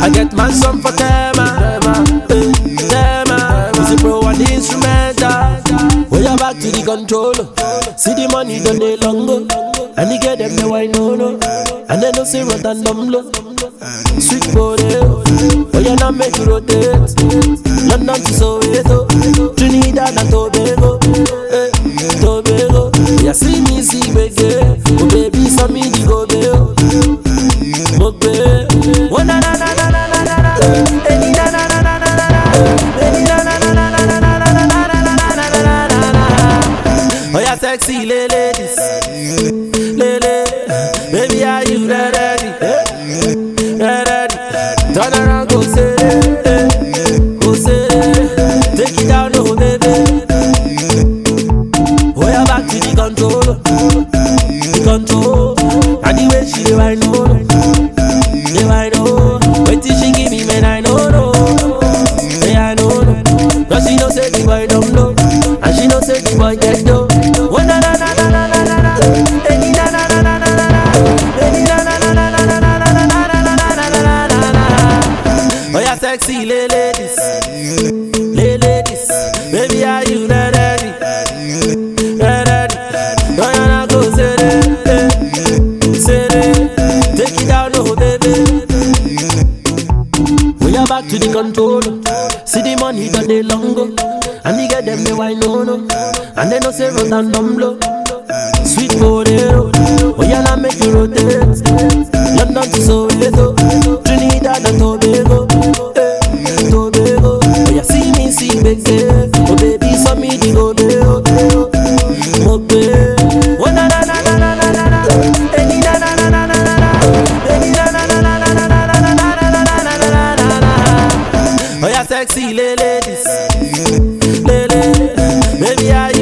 I get my son for Tema, Tema. He's a pro on the instrumental. We are back to the controller. See the money done day longer. And they get them the wine no. And they don't say run and dumb low. Sweet body, oh yeah, now make you rotate. London to Soweto, Trinidad and Tobago, Tobago. Yeah, see me, see baby, oh baby, so me the go bail. Mogbe, oh na na na na na na na na, eh na na na na na na na, eh na na na na na na na na na na na na. Oh yeah, sexy ladies, lady, baby, are you ready? Ready? Turn around, go say it, go say it. Take it down, oh baby. Oh yeah, back to the control, the control. And the way she do, I know, I know. Wait till she give me, man, I know, yeah, I know. Cause she know say the boy don't know, and she know say the boy get dough. Oh na na na na na na na na, eh na na na na na na na, eh na na na na na na na na na na. Oh yeah, sexy ladies, ladies, baby, are you ready? Ready? Oh yeah, now go say it, say it. Take it down, oh baby. We are back to the controller. See the money done day longer. And they get them the wine no. And they don't say run and dumb low. Sweet potato, oh yeah, now make you rotate. London to Soweto, Trinidad and Tobago, Tobago. Oh yeah, see me, see baby, oh baby, so me the go bail, Mogbe, oh na na na na na na na na, eh na na na na na na na, eh na na na na na na na na na na na. Oh yeah, sexy ladies, lady, baby, are